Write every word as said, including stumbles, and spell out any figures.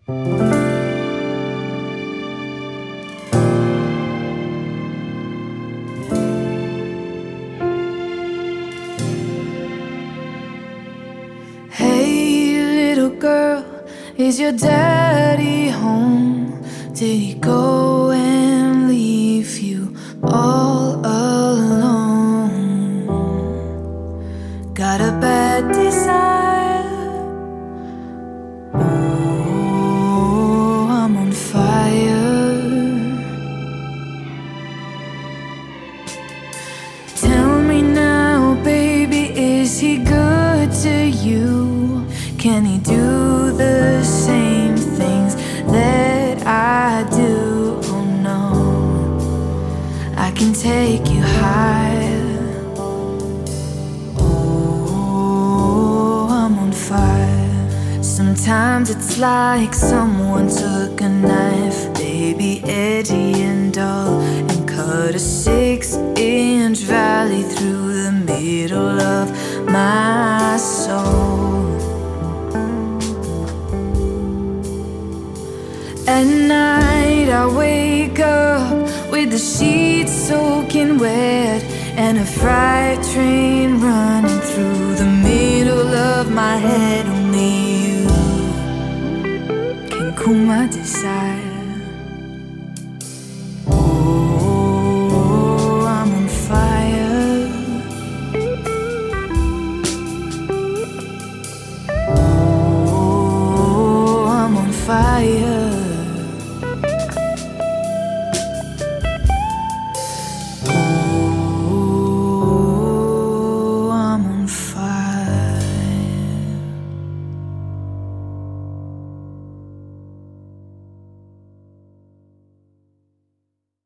Hey, little girl, is your daddy home? Did he go and leave you all alone? Got a bad desire. Oh, I'm on fire. Tell me now, baby, is he good to you? Can he do the same things that I do? Oh no, I can take you higher. Oh, I'm on fire. Sometimes it's like someone took a knife, baby, edgy and dull, and cut a six-inch valley through the middle of my soul. At night I wake up with the sheets soaking wet and a freight train running through the middle of my head. Only you can cool my desire.